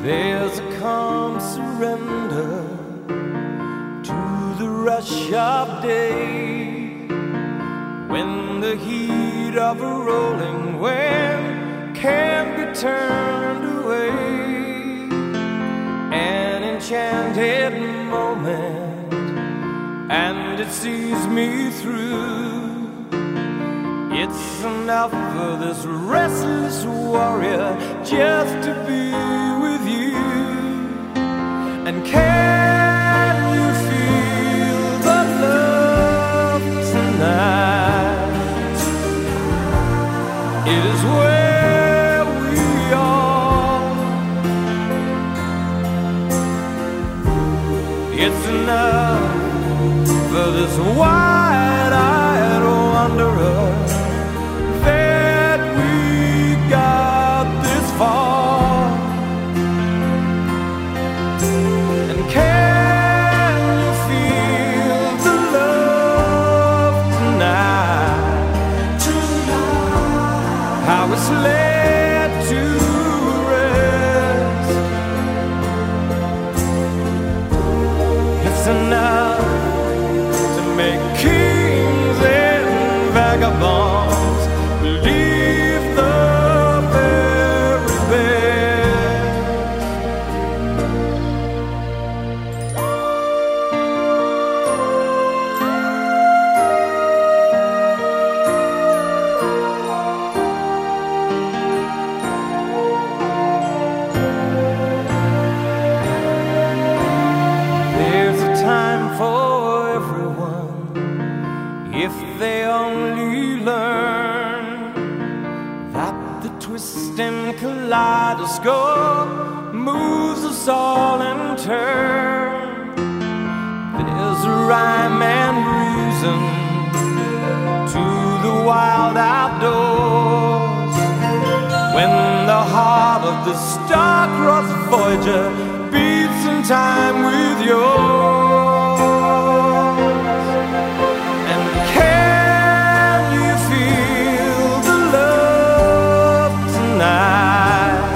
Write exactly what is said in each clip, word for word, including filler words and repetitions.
There's a calm surrender to the rush of day, when the heat of a rolling wind can't be turned away. An enchanted moment, and it sees me through. It's enough for this restless warrior just to be with you. And can you feel the love tonight? It is where we are. It's enough for this wide-eyed wanderer that we got this far. And can you feel the love tonight? How it's led to rest. It's enough to make kings and vagabonds believe the very best. There's a time for everyone if they only learn that the twisting kaleidoscope moves us all in turn. There's a rhyme and reason to the wild outdoors, when the heart of the star-crossed Voyager beats in time with yours. And can you feel the love tonight?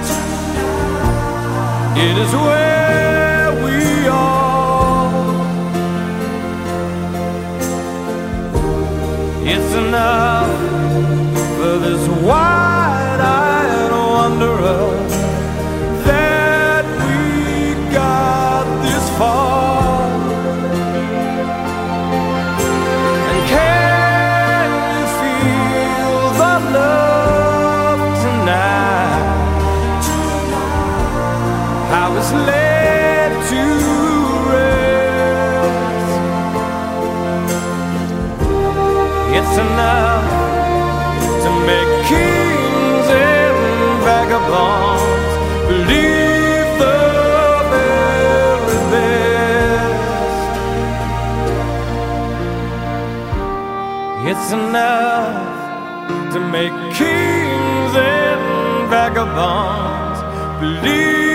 It is where we are. It's enough for this wide-eyed wanderer that we got this far. And can you feel the love tonight? How it's led to rest. It's enough to make kings and vagabonds believe the very best. It's enough to make kings and vagabonds believe